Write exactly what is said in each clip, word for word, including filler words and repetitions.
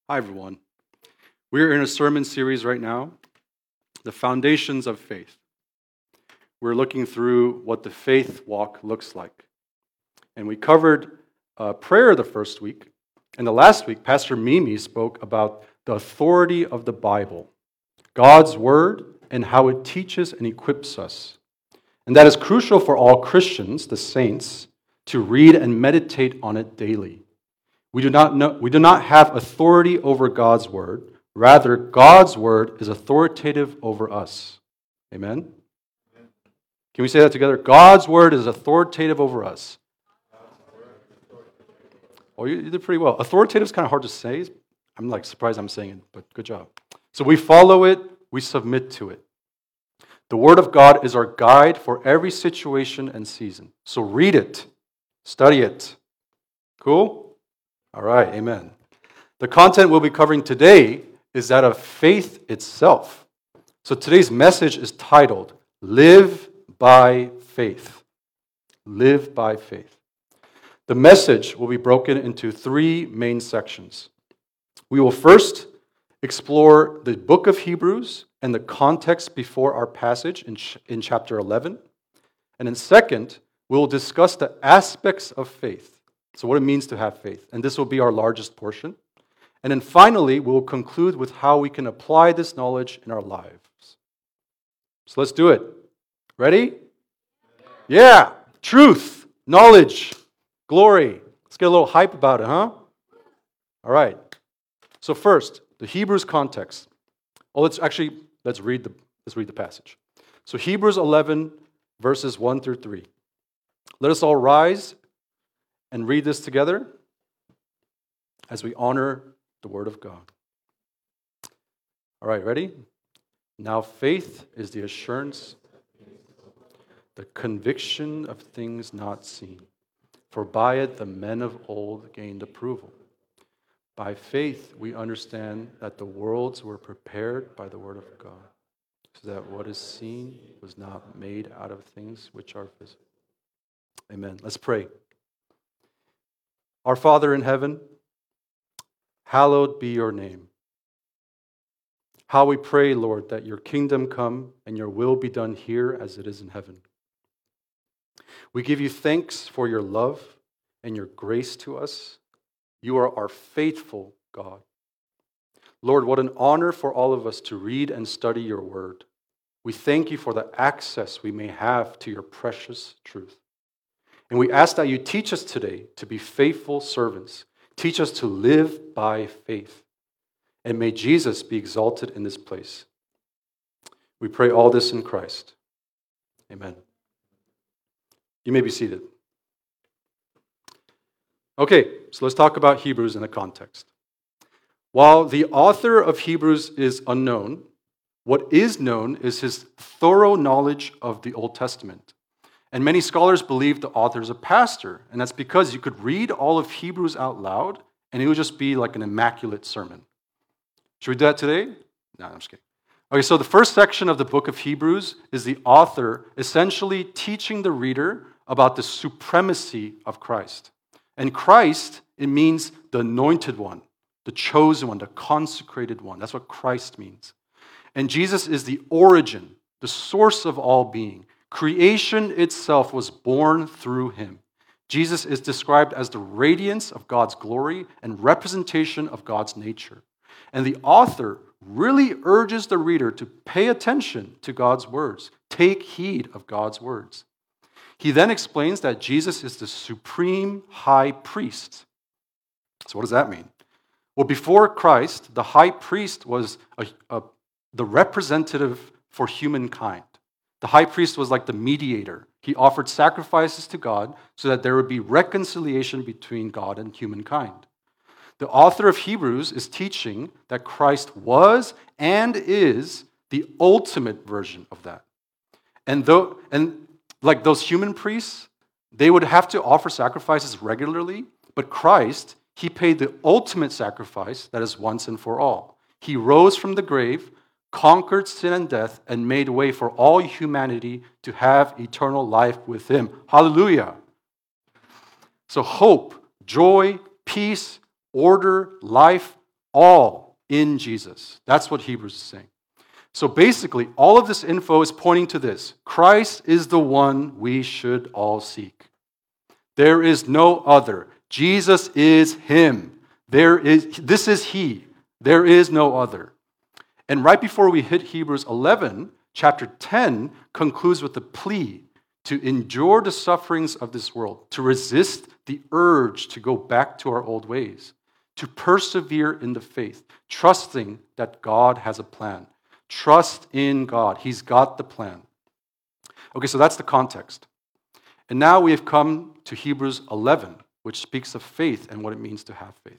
Hi, everyone. We're in a sermon series right now, The Foundations of Faith. We're looking through what the faith walk looks like. And we covered uh, prayer the first week. And the last week, Pastor Mimi spoke about the authority of the Bible, God's Word, and how it teaches and equips us. And that is crucial for all Christians, the saints, to read and meditate on it daily. We do not know, we do not have authority over God's Word. Rather, God's Word is authoritative over us. Amen? Can we say that together? God's Word is authoritative over us. Oh, you, you did pretty well. Authoritative is kind of hard to say. I'm like surprised I'm saying it, but good job. So we follow it, we submit to it. The Word of God is our guide for every situation and season. So read it, study it. Cool? All right, amen. The content we'll be covering today is that of faith itself. So today's message is titled, Live by Faith. Live by Faith. The message will be broken into three main sections. We will first explore the book of Hebrews and the context before our passage in, ch- in chapter eleven. And then second, we'll discuss the aspects of faith. So what it means to have faith. And this will be our largest portion. And then finally, we'll conclude with how we can apply this knowledge in our lives. So let's do it. Ready? Yeah. Truth, knowledge, glory. Let's get a little hype about it, huh? All right. So first, the Hebrews context. Oh, let's actually, let's read the, let's read the passage. So Hebrews eleven, verses one through three. Let us all rise and read this together as we honor the Word of God. All right, ready? Now faith is the assurance, the conviction of things not seen. For by it the men of old gained approval. By faith we understand that the worlds were prepared by the Word of God, so that what is seen was not made out of things which are visible. Amen. Let's pray. Our Father in heaven, hallowed be your name. How we pray, Lord, that your kingdom come and your will be done here as it is in heaven. We give you thanks for your love and your grace to us. You are our faithful God. Lord, what an honor for all of us to read and study your word. We thank you for the access we may have to your precious truth. And we ask that you teach us today to be faithful servants. Teach us to live by faith. And may Jesus be exalted in this place. We pray all this in Christ. Amen. You may be seated. Okay, so let's talk about Hebrews in the context. While the author of Hebrews is unknown, what is known is his thorough knowledge of the Old Testament. And many scholars believe the author is a pastor, and that's because you could read all of Hebrews out loud, and it would just be like an immaculate sermon. Should we do that today? No, I'm just kidding. Okay, so the first section of the book of Hebrews is the author essentially teaching the reader about the supremacy of Christ. And Christ, it means the anointed one, the chosen one, the consecrated one. That's what Christ means. And Jesus is the origin, the source of all being. Creation itself was born through him. Jesus is described as the radiance of God's glory and representation of God's nature. And the author really urges the reader to pay attention to God's words. Take heed of God's words. He then explains that Jesus is the supreme high priest. So what does that mean? Well, before Christ, the high priest was a, a, the representative for humankind. The high priest was like the mediator. He offered sacrifices to God so that there would be reconciliation between God and humankind. The author of Hebrews is teaching that Christ was and is the ultimate version of that. And though, and like those human priests, they would have to offer sacrifices regularly, but Christ, he paid the ultimate sacrifice that is once and for all. He rose from the grave, conquered sin and death, and made way for all humanity to have eternal life with him. Hallelujah. So hope, joy, peace, order, life, all in Jesus. That's what Hebrews is saying. So basically, all of this info is pointing to this. Christ is the one we should all seek. There is no other. Jesus is him. There is, this is he. There is no other. And right before we hit Hebrews eleven, chapter ten concludes with a plea to endure the sufferings of this world, to resist the urge to go back to our old ways, to persevere in the faith, trusting that God has a plan. Trust in God. He's got the plan. Okay, so that's the context. And now we have come to Hebrews eleven, which speaks of faith and what it means to have faith.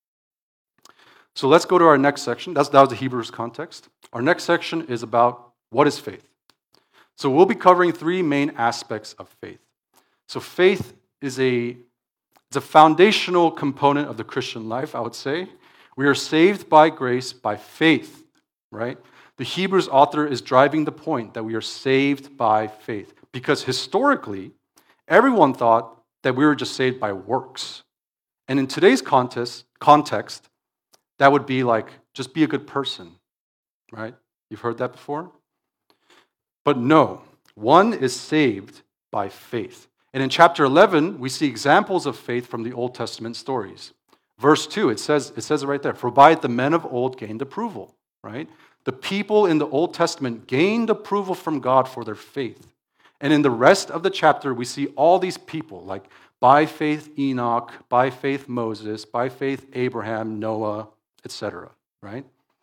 So let's go to our next section. That's, that was the Hebrews context. Our next section is about what is faith. So we'll be covering three main aspects of faith. So faith is a, it's a foundational component of the Christian life, I would say. We are saved by grace by faith, right? The Hebrews author is driving the point that we are saved by faith because historically, everyone thought that we were just saved by works. And in today's context, context, that would be like, just be a good person, right? You've heard that before? But no, one is saved by faith. And in chapter eleven, we see examples of faith from the Old Testament stories. Verse two, it says, it says it right there, for by the men of old gained approval, right? The people in the Old Testament gained approval from God for their faith. And in the rest of the chapter, we see all these people, like by faith Enoch, by faith Moses, by faith Abraham, Noah, et cetera, right?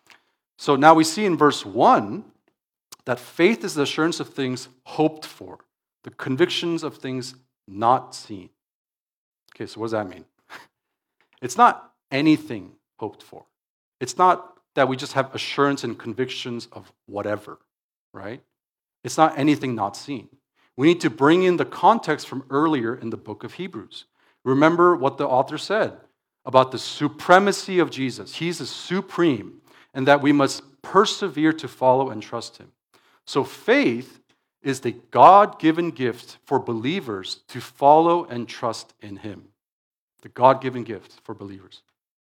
So now we see in verse one that faith is the assurance of things hoped for, the convictions of things not seen. Okay, so what does that mean? It's not anything hoped for. It's not that we just have assurance and convictions of whatever, right? It's not anything not seen. We need to bring in the context from earlier in the book of Hebrews. Remember what the author said about the supremacy of Jesus. He's the supreme, and that we must persevere to follow and trust him. So faith is the God-given gift for believers to follow and trust in him. The God-given gift for believers.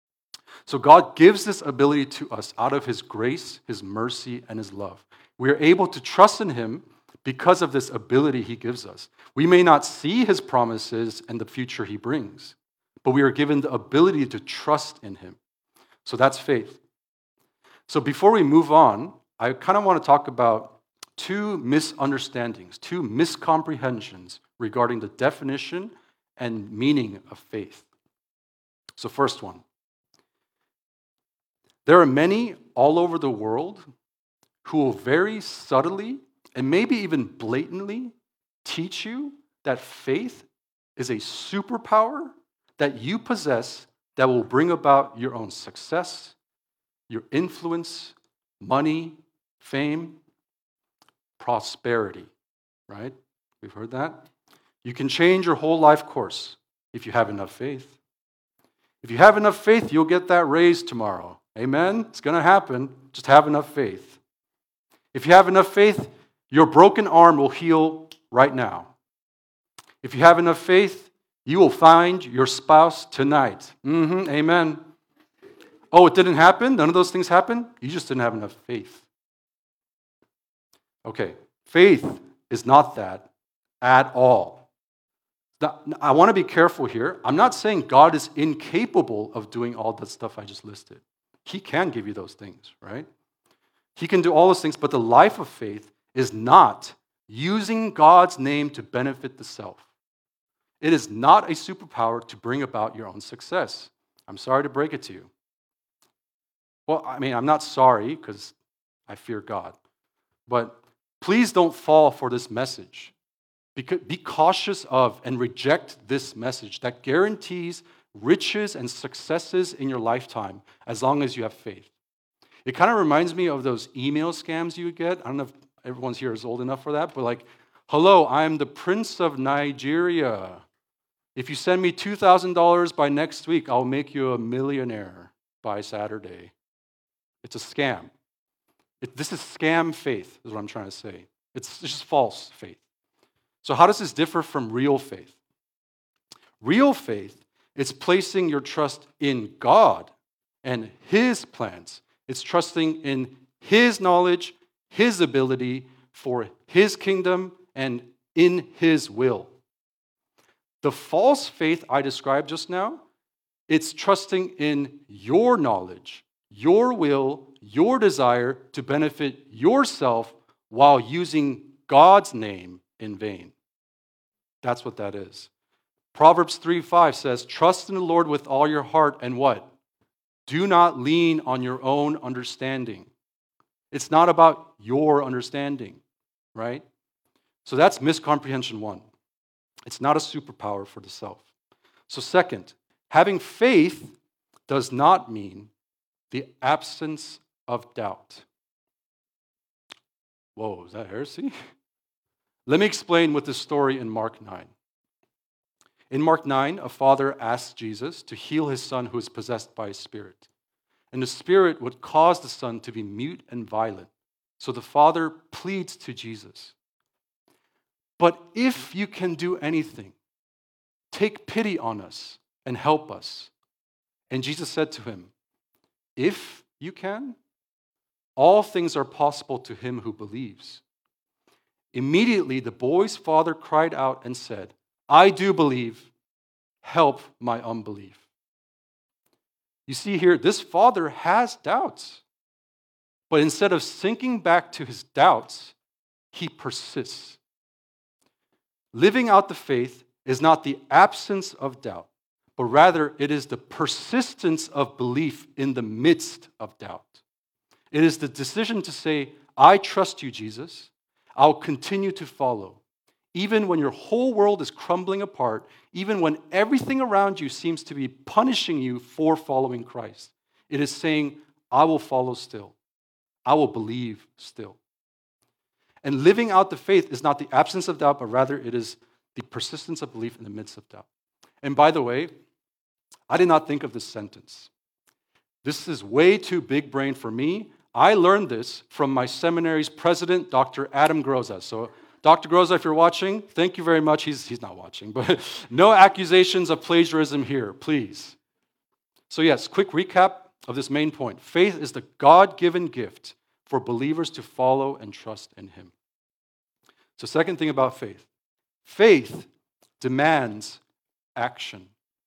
So God gives this ability to us out of his grace, his mercy, and his love. We are able to trust in him because of this ability he gives us. We may not see his promises and the future he brings, but we are given the ability to trust in him. So that's faith. So before we move on, I kind of want to talk about two misunderstandings, two miscomprehensions regarding the definition and meaning of faith. So first one. There are many all over the world who will very subtly and maybe even blatantly teach you that faith is a superpower that you possess that will bring about your own success, your influence, money, fame, prosperity, right? We've heard that. You can change your whole life course if you have enough faith. If you have enough faith, you'll get that raise tomorrow. Amen? It's going to happen. Just have enough faith. If you have enough faith, your broken arm will heal right now. If you have enough faith, you will find your spouse tonight. Mm-hmm, amen. Oh, it didn't happen? None of those things happened? You just didn't have enough faith. Okay, faith is not that at all. Now, I want to be careful here. I'm not saying God is incapable of doing all that stuff I just listed. He can give you those things, right? He can do all those things, but the life of faith is not using God's name to benefit the self. It is not a superpower to bring about your own success. I'm sorry to break it to you. Well, I mean, I'm not sorry because I fear God. But please don't fall for this message. Be cautious of and reject this message that guarantees riches and successes in your lifetime as long as you have faith. It kind of reminds me of those email scams you would get. I don't know if everyone's here is old enough for that, but like, hello, I'm the Prince of Nigeria. If you send me two thousand dollars by next week, I'll make you a millionaire by Saturday. It's a scam. It, this is scam faith, is what I'm trying to say. It's just false faith. So how does this differ from real faith? Real faith is placing your trust in God and His plans. It's trusting in His knowledge, His ability for His kingdom, and in His will. The false faith I described just now, it's trusting in your knowledge, your will, your desire to benefit yourself while using God's name in vain. That's what that is. Proverbs three five says, trust in the Lord with all your heart and what? Do not lean on your own understanding. It's not about your understanding, right? So that's miscomprehension one. It's not a superpower for the self. So second, having faith does not mean the absence of doubt. Whoa, is that heresy? Let me explain with this story in Mark nine. In Mark nine, a father asked Jesus to heal his son who is possessed by a spirit. And the spirit would cause the son to be mute and violent. So the father pleads to Jesus. But if you can do anything, take pity on us and help us. And Jesus said to him, if you can, all things are possible to him who believes. Immediately the boy's father cried out and said, I do believe, help my unbelief. You see here, this father has doubts. But instead of sinking back to his doubts, he persists. Living out the faith is not the absence of doubt, but rather it is the persistence of belief in the midst of doubt. It is the decision to say, I trust you, Jesus. I'll continue to follow. Even when your whole world is crumbling apart, even when everything around you seems to be punishing you for following Christ, it is saying, I will follow still. I will believe still. And living out the faith is not the absence of doubt, but rather it is the persistence of belief in the midst of doubt. And by the way, I did not think of this sentence. This is way too big brain for me. I learned this from my seminary's president, Doctor Adam Groza. So Doctor Groza, if you're watching, thank you very much. He's, he's not watching, but no accusations of plagiarism here, please. So yes, quick recap of this main point. Faith is the God-given gift for believers to follow and trust in Him. So second thing about faith. Faith demands action.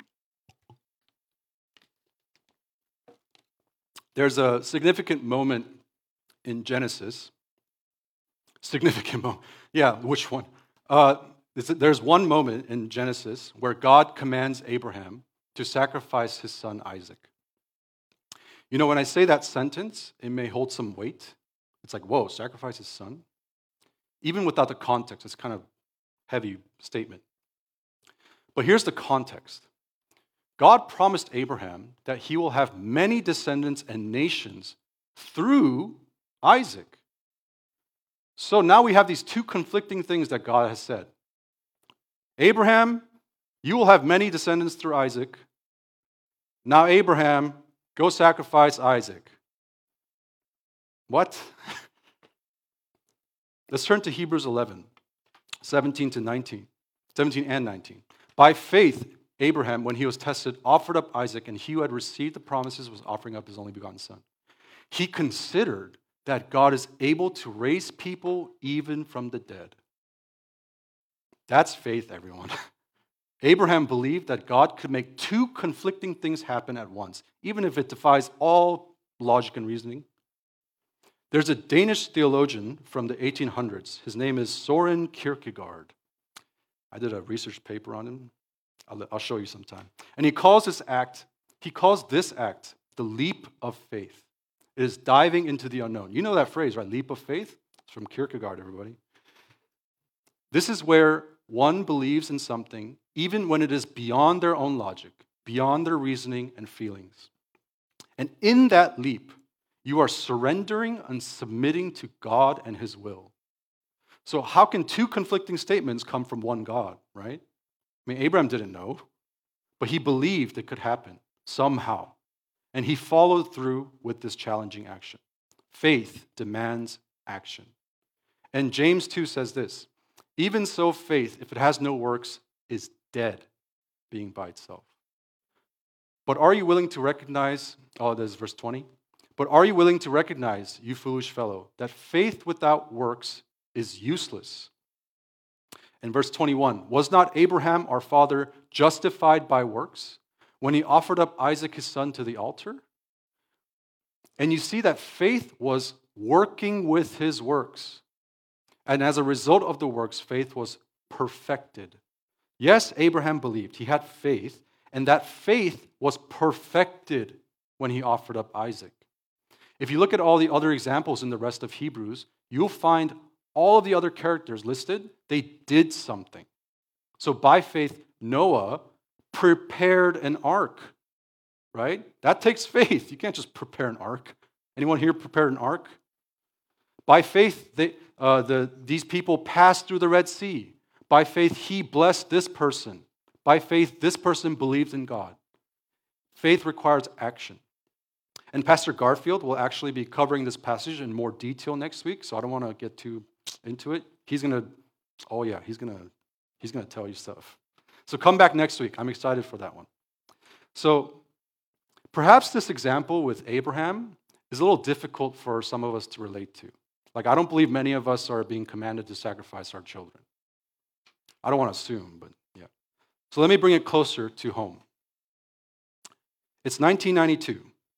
There's a significant moment in Genesis. Significant moment. Yeah, which one? Uh, there's one moment in Genesis where God commands Abraham to sacrifice his son Isaac. You know, when I say that sentence, it may hold some weight. It's like, whoa, sacrifice his son? Even without the context, it's kind of heavy statement. But here's the context. God promised Abraham that he will have many descendants and nations through Isaac. So now we have these two conflicting things that God has said. Abraham, you will have many descendants through Isaac. Now, Abraham, go sacrifice Isaac. What? Let's turn to Hebrews eleven, seventeen to nineteen, seventeen and nineteen. By faith, Abraham, when he was tested, offered up Isaac, and he who had received the promises was offering up his only begotten son. He considered that God is able to raise people even from the dead. That's faith, everyone. Abraham believed that God could make two conflicting things happen at once, even if it defies all logic and reasoning. There's a Danish theologian from the eighteen hundreds. His name is Soren Kierkegaard. I did a research paper on him. I'll, I'll show you sometime. And he calls this act, he calls this act the leap of faith. It is diving into the unknown. You know that phrase, right? Leap of faith? It's from Kierkegaard, everybody. This is where one believes in something even when it is beyond their own logic, beyond their reasoning and feelings. And in that leap, you are surrendering and submitting to God and His will. So how can two conflicting statements come from one God, right? I mean, Abraham didn't know, but he believed it could happen somehow. And he followed through with this challenging action. Faith demands action. And James two says this, even so faith, if it has no works, is dead, being by itself. But are you willing to recognize, oh, this is verse twenty. But are you willing to recognize, you foolish fellow, that faith without works is useless? In verse twenty-one, was not Abraham our father justified by works when he offered up Isaac his son to the altar? And you see that faith was working with his works. And as a result of the works, faith was perfected. Yes, Abraham believed. He had faith, and that faith was perfected when he offered up Isaac. If you look at all the other examples in the rest of Hebrews, you'll find all of the other characters listed, they did something. So by faith, Noah prepared an ark, right? That takes faith. You can't just prepare an ark. Anyone here prepared an ark? By faith, they, uh, the, these people passed through the Red Sea. By faith, he blessed this person. By faith, this person believed in God. Faith requires action. And Pastor Garfield will actually be covering this passage in more detail next week, so I don't want to get too into it. He's going to, oh yeah, he's going to, he's going to tell you stuff. So come back next week. I'm excited for that one. So perhaps this example with Abraham is a little difficult for some of us to relate to. Like, I don't believe many of us are being commanded to sacrifice our children. I don't want to assume, but yeah. So let me bring it closer to home. It's nineteen ninety-two,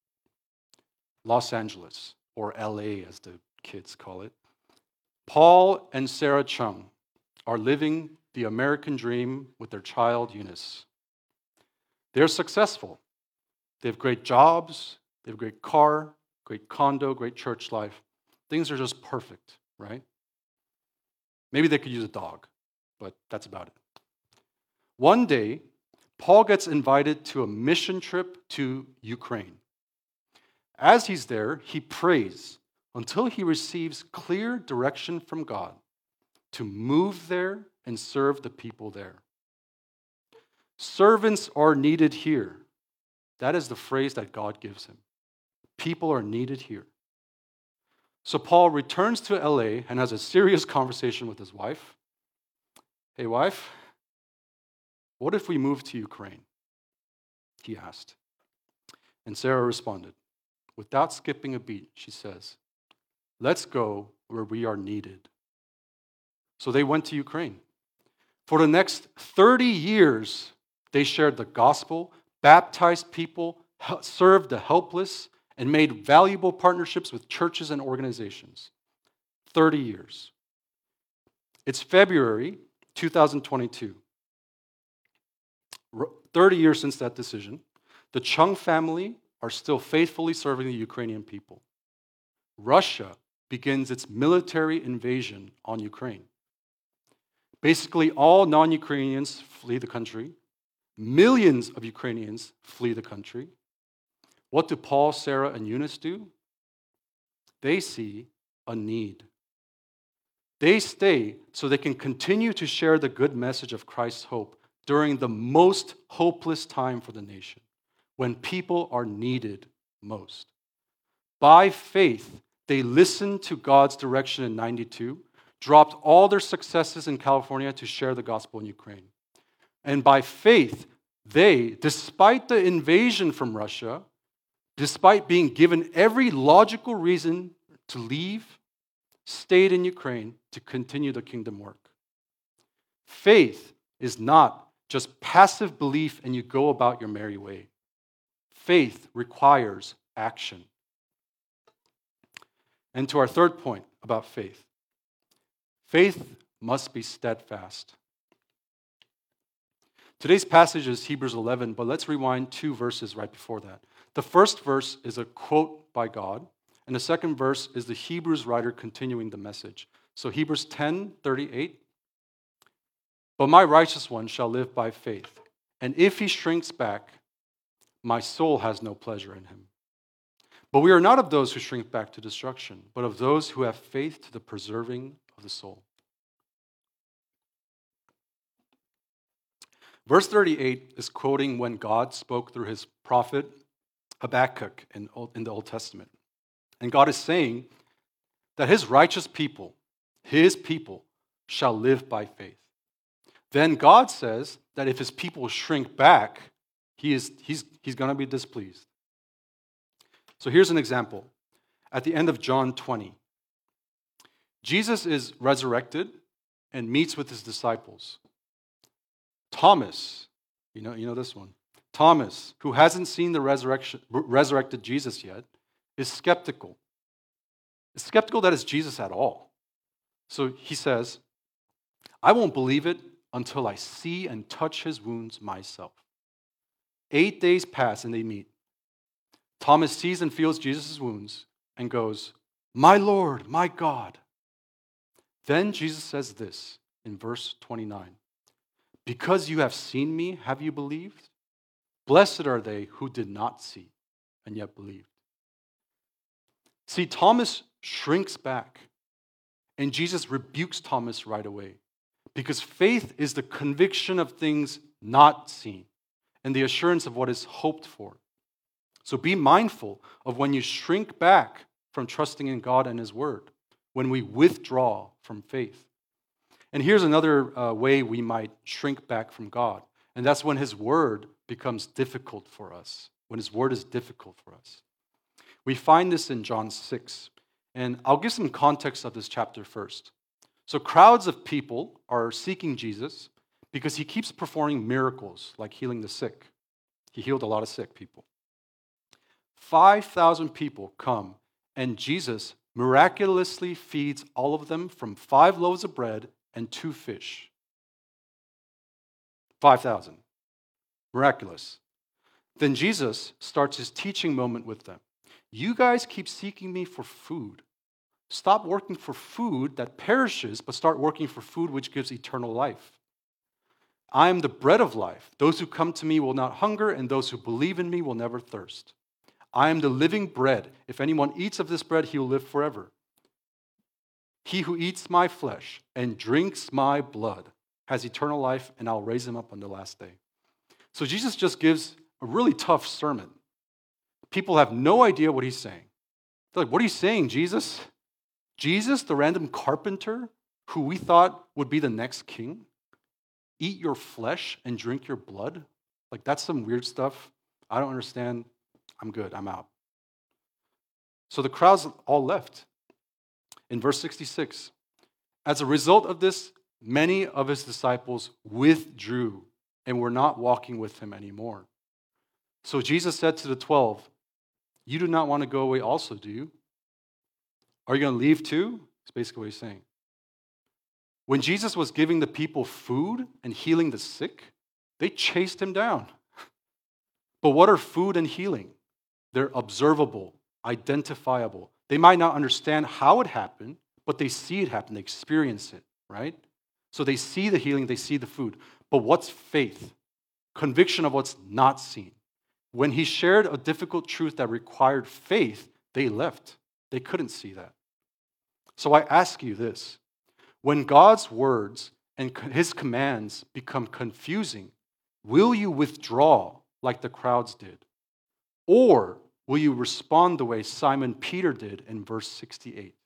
Los Angeles, or L A as the kids call it. Paul and Sarah Chung are living the American dream with their child, Eunice. They're successful. They have great jobs, they have a great car, great condo, great church life. Things are just perfect, right? Maybe they could use a dog, but that's about it. One day, Paul gets invited to a mission trip to Ukraine. As he's there, he prays until he receives clear direction from God to move there and serve the people there. Servants are needed here. That is the phrase that God gives him. People are needed here. So Paul returns to L A and has a serious conversation with his wife. Hey, wife, what if we move to Ukraine? He asked. And Sarah responded. Without skipping a beat, she says, let's go where we are needed. So they went to Ukraine. For the next thirty years, they shared the gospel, baptized people, served the helpless, and made valuable partnerships with churches and organizations. thirty years. It's February two thousand twenty-two. thirty years since that decision. The Chung family are still faithfully serving the Ukrainian people. Russia begins its military invasion on Ukraine. Basically, all non-Ukrainians flee the country. Millions of Ukrainians flee the country. What do Paul, Sarah, and Eunice do? They see a need. They stay so they can continue to share the good message of Christ's hope during the most hopeless time for the nation, when people are needed most. By faith, they listened to God's direction in ninety-two, dropped all their successes in California to share the gospel in Ukraine. And by faith, they, despite the invasion from Russia, despite being given every logical reason to leave, stayed in Ukraine to continue the kingdom work. Faith is not just passive belief and you go about your merry way. Faith requires action. And to our third point about faith. Faith must be steadfast. Today's passage is Hebrews eleven, but let's rewind two verses right before that. The first verse is a quote by God, and the second verse is the Hebrews writer continuing the message. So Hebrews ten thirty-eight. But my righteous one shall live by faith, and if he shrinks back, my soul has no pleasure in him. But we are not of those who shrink back to destruction, but of those who have faith to the preserving of the soul. Verse thirty-eight is quoting when God spoke through his prophet Habakkuk in, in the Old Testament. And God is saying that his righteous people, his people, shall live by faith. Then God says that if his people shrink back, He is, he's, he's going to be displeased. So here's an example. At the end of John twenty, Jesus is resurrected and meets with his disciples. Thomas, you know, you know this one. Thomas, who hasn't seen the resurrection, resurrected Jesus yet, is skeptical. Is skeptical that it's Jesus at all. So he says, I won't believe it until I see and touch his wounds myself. Eight days pass and they meet. Thomas sees and feels Jesus' wounds and goes, my Lord, my God. Then Jesus says this in verse twenty-nine. Because you have seen me, have you believed? Blessed are they who did not see and yet believed. See, Thomas shrinks back, and Jesus rebukes Thomas right away, because faith is the conviction of things not seen and the assurance of what is hoped for. So be mindful of when you shrink back from trusting in God and his word, when we withdraw from faith. And here's another uh, way we might shrink back from God, and that's when his word becomes difficult for us, when his word is difficult for us. We find this in John six, and I'll give some context of this chapter first. So crowds of people are seeking Jesus because he keeps performing miracles like healing the sick. He healed a lot of sick people. five thousand people come, and Jesus miraculously feeds all of them from five loaves of bread and two fish. five thousand. Miraculous. Then Jesus starts his teaching moment with them. You guys keep seeking me for food. Stop working for food that perishes, but start working for food which gives eternal life. I am the bread of life. Those who come to me will not hunger, and those who believe in me will never thirst. I am the living bread. If anyone eats of this bread, he will live forever. He who eats my flesh and drinks my blood has eternal life, and I'll raise him up on the last day. So Jesus just gives a really tough sermon. People have no idea what he's saying. They're like, what are you saying, Jesus? Jesus, the random carpenter who we thought would be the next king? Eat your flesh and drink your blood? Like, that's some weird stuff. I don't understand. I'm good. I'm out. So the crowds all left. In verse sixty-six, as a result of this, many of his disciples withdrew and were not walking with him anymore. So Jesus said to the twelve, you do not want to go away also, do you? Are you going to leave too? That's basically what he's saying. When Jesus was giving the people food and healing the sick, they chased him down. But what are food and healing? They're observable, identifiable. They might not understand how it happened, but they see it happen, they experience it, right? So they see the healing, they see the food. But what's faith? Conviction of what's not seen. When he shared a difficult truth that required faith, they left. They couldn't see that. So I ask you this. When God's words and his commands become confusing, will you withdraw like the crowds did? Or will you respond the way Simon Peter did in verse sixty-eight?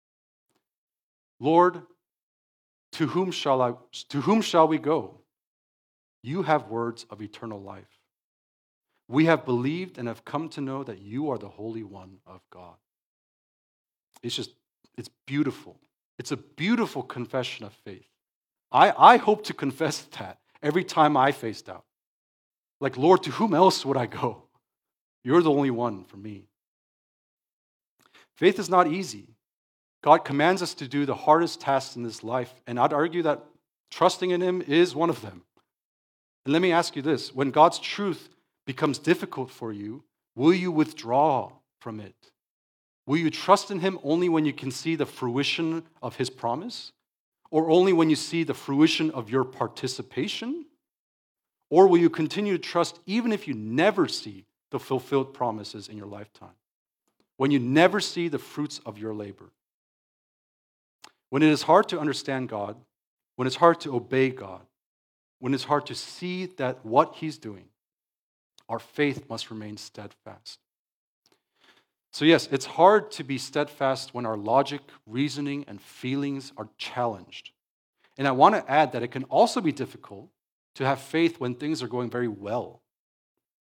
Lord, to whom shall I, to whom shall we go? You have words of eternal life. We have believed and have come to know that you are the Holy One of God. It's just, it's beautiful. It's a beautiful confession of faith. I, I hope to confess that every time I face doubt. Like, Lord, to whom else would I go? You're the only one for me. Faith is not easy. God commands us to do the hardest tasks in this life, and I'd argue that trusting in him is one of them. And let me ask you this. When God's truth becomes difficult for you, will you withdraw from it? Will you trust in him only when you can see the fruition of his promise? Or only when you see the fruition of your participation? Or will you continue to trust even if you never see the fulfilled promises in your lifetime? When you never see the fruits of your labor? When it is hard to understand God, when it's hard to obey God, when it's hard to see that what he's doing, our faith must remain steadfast. So yes, it's hard to be steadfast when our logic, reasoning, and feelings are challenged. And I want to add that it can also be difficult to have faith when things are going very well.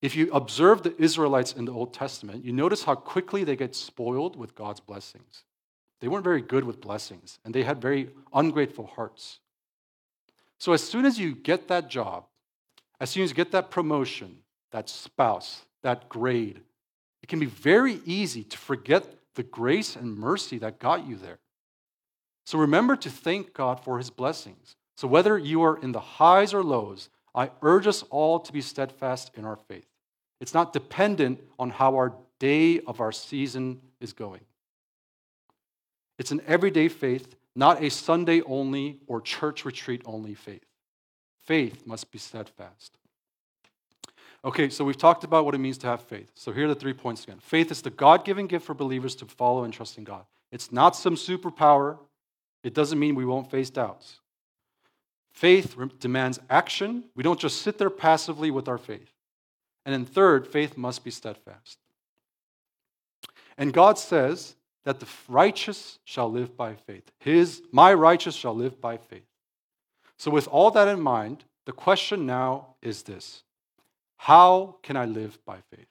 If you observe the Israelites in the Old Testament, you notice how quickly they get spoiled with God's blessings. They weren't very good with blessings, and they had very ungrateful hearts. So as soon as you get that job, as soon as you get that promotion, that spouse, that grade, it can be very easy to forget the grace and mercy that got you there. So remember to thank God for his blessings. So whether you are in the highs or lows, I urge us all to be steadfast in our faith. It's not dependent on how our day of our season is going. It's an everyday faith, not a Sunday only or church retreat only faith. Faith must be steadfast. Okay, so we've talked about what it means to have faith. So here are the three points again. Faith is the God-given gift for believers to follow and trust in God. It's not some superpower. It doesn't mean we won't face doubts. Faith demands action. We don't just sit there passively with our faith. And then third, faith must be steadfast. And God says that the righteous shall live by faith. His, my righteous shall live by faith. So with all that in mind, the question now is this: how can I live by faith?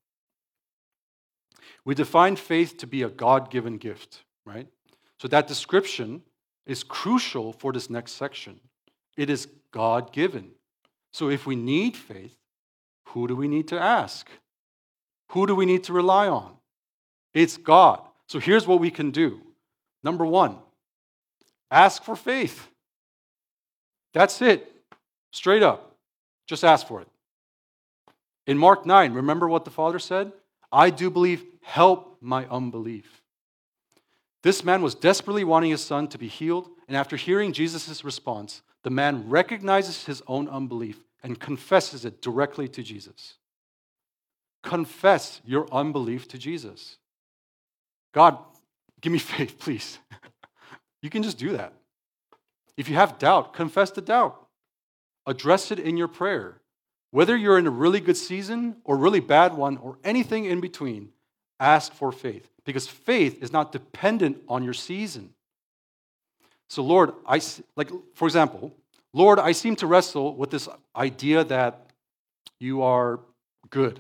We define faith to be a God-given gift, right? So that description is crucial for this next section. It is God-given. So if we need faith, who do we need to ask? Who do we need to rely on? It's God. So here's what we can do. Number one, ask for faith. That's it. Straight up. Just ask for it. In Mark nine, remember what the Father said? I do believe, help my unbelief. This man was desperately wanting his son to be healed, and after hearing Jesus' response, the man recognizes his own unbelief and confesses it directly to Jesus. Confess your unbelief to Jesus. God, give me faith, please. You can just do that. If you have doubt, confess the doubt. Address it in your prayer. Whether you're in a really good season or really bad one or anything in between, ask for faith. Because faith is not dependent on your season. So Lord, I, like for example, Lord, I seem to wrestle with this idea that you are good.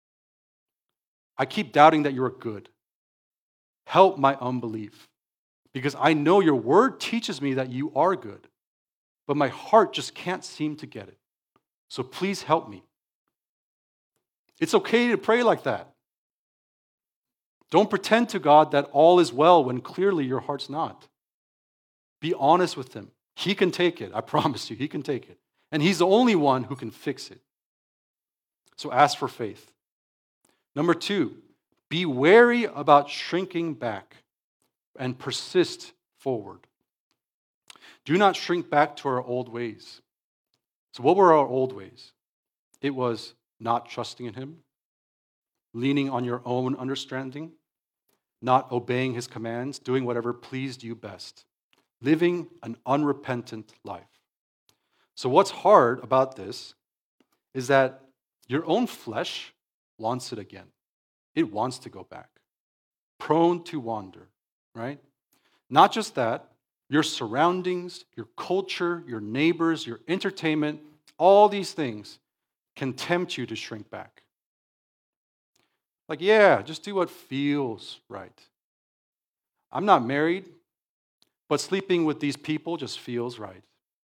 I keep doubting that you're good. Help my unbelief. Because I know your word teaches me that you are good. But my heart just can't seem to get it. So please help me. It's okay to pray like that. Don't pretend to God that all is well when clearly your heart's not. Be honest with him. He can take it. I promise you, he can take it. And he's the only one who can fix it. So ask for faith. Number two, be wary about shrinking back and persist forward. Do not shrink back to our old ways. So what were our old ways? It was not trusting in him, leaning on your own understanding, not obeying his commands, doing whatever pleased you best, living an unrepentant life. So what's hard about this is that your own flesh wants it again. It wants to go back, prone to wander, right? Not just that, your surroundings, your culture, your neighbors, your entertainment, all these things can tempt you to shrink back. Like, yeah, just do what feels right. I'm not married, but sleeping with these people just feels right.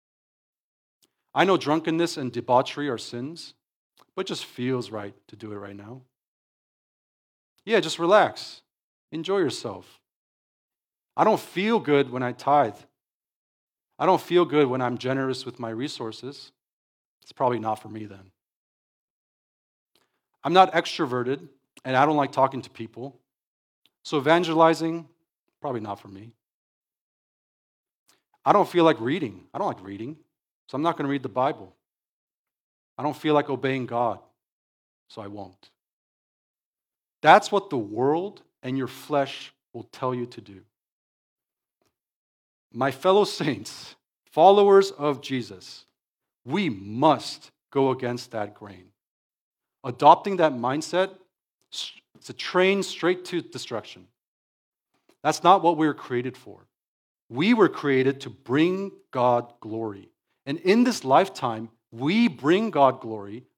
I know drunkenness and debauchery are sins, but it just feels right to do it right now. Yeah, just relax. Enjoy yourself. I don't feel good when I tithe. I don't feel good when I'm generous with my resources. It's probably not for me then. I'm not extroverted, and I don't like talking to people. So evangelizing, probably not for me. I don't feel like reading. I don't like reading, so I'm not going to read the Bible. I don't feel like obeying God, so I won't. That's what the world and your flesh will tell you to do. My fellow saints, followers of Jesus, we must go against that grain. Adopting that mindset, it's a train straight to destruction. That's not what we were created for. We were created to bring God glory. And in this lifetime, we bring God glory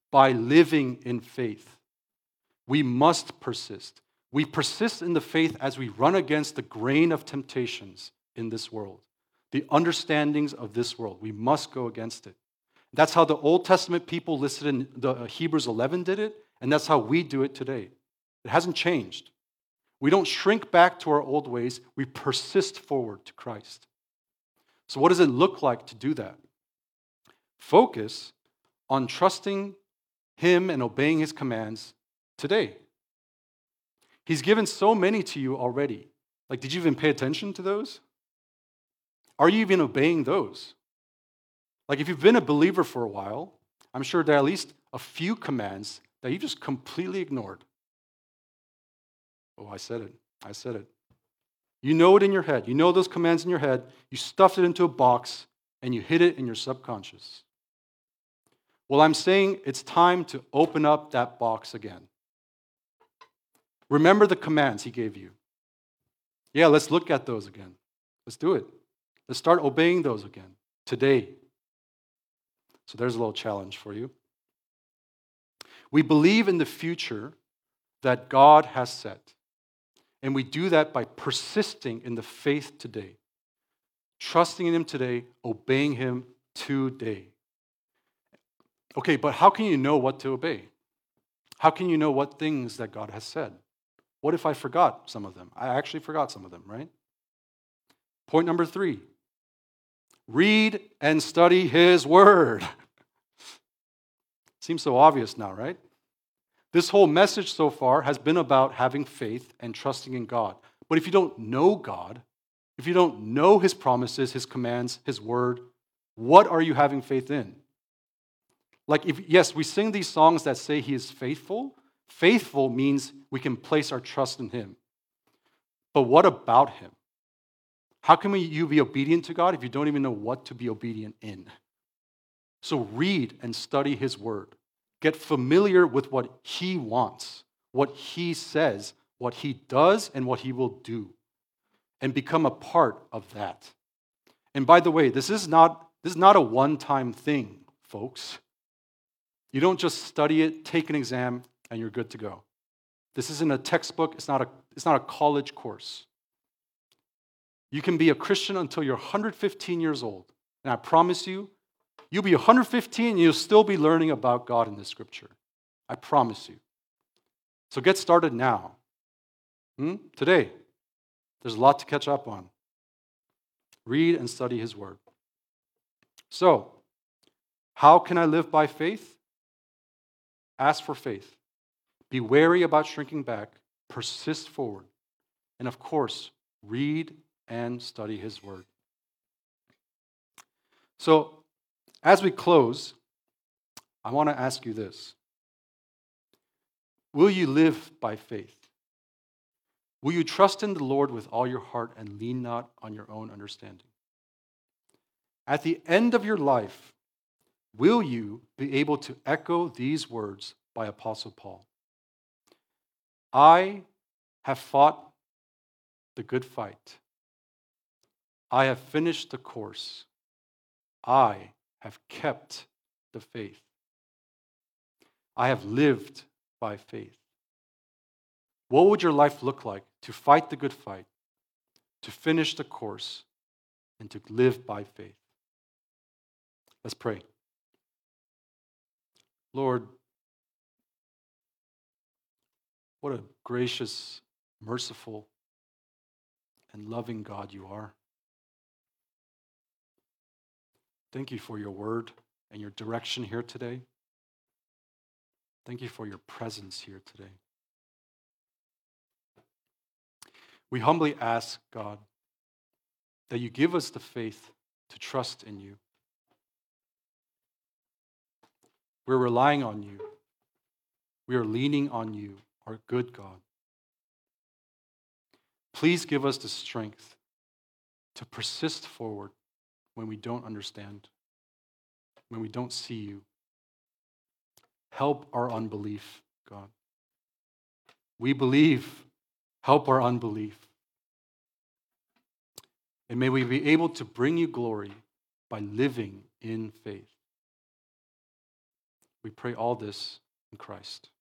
by living in faith. We must persist. We persist in the faith as we run against the grain of temptations in this world, the understandings of this world. We must go against it. That's how the Old Testament people listed in the uh, Hebrews eleven did it, and that's how we do it today. It hasn't changed. We don't shrink back to our old ways. We persist forward to Christ. So what does it look like to do that? Focus on trusting Him and obeying His commands today. He's given so many to you already. Like, did you even pay attention to those? Are you even obeying those? Like, if you've been a believer for a while, I'm sure there are at least a few commands that you just completely ignored. Oh, I said it. I said it. You know it in your head. You know those commands in your head. You stuffed it into a box, and you hid it in your subconscious. Well, I'm saying it's time to open up that box again. Remember the commands He gave you. Yeah, let's look at those again. Let's do it. Let's start obeying those again today. So there's a little challenge for you. We believe in the future that God has set. And we do that by persisting in the faith today. Trusting in Him today, obeying Him today. Okay, but how can you know what to obey? How can you know what things that God has said? What if I forgot some of them? I actually forgot some of them, right? Point number three. Read and study His Word. Seems so obvious now, right? This whole message so far has been about having faith and trusting in God. But if you don't know God, if you don't know His promises, His commands, His Word, what are you having faith in? Like, if yes, we sing these songs that say He is faithful. Faithful means we can place our trust in Him. But what about Him? How can we, you be obedient to God if you don't even know what to be obedient in? So read and study His Word. Get familiar with what He wants, what He says, what He does, and what He will do. And become a part of that. And by the way, this is not, this is not a one-time thing, folks. You don't just study it, take an exam, and you're good to go. This isn't a textbook. It's not a, it's not a college course. You can be a Christian until you're one hundred fifteen years old. And I promise you, you'll be one hundred fifteen and you'll still be learning about God in the Scripture. I promise you. So get started now. Hmm? Today. There's a lot to catch up on. Read and study His Word. So, how can I live by faith? Ask for faith. Be wary about shrinking back. Persist forward. And of course, read and study His Word. So, as we close, I want to ask you this. Will you live by faith? Will you trust in the Lord with all your heart and lean not on your own understanding? At the end of your life, will you be able to echo these words by Apostle Paul? I have fought the good fight. I have finished the course. I have kept the faith. I have lived by faith. What would your life look like to fight the good fight, to finish the course, and to live by faith? Let's pray. Lord, what a gracious, merciful, and loving God you are. Thank you for your word and your direction here today. Thank you for your presence here today. We humbly ask, God, that you give us the faith to trust in you. We're relying on you. We are leaning on you, our good God. Please give us the strength to persist forward when we don't understand, when we don't see you. Help our unbelief, God. We believe. Help our unbelief. And may we be able to bring you glory by living in faith. We pray all this in Christ.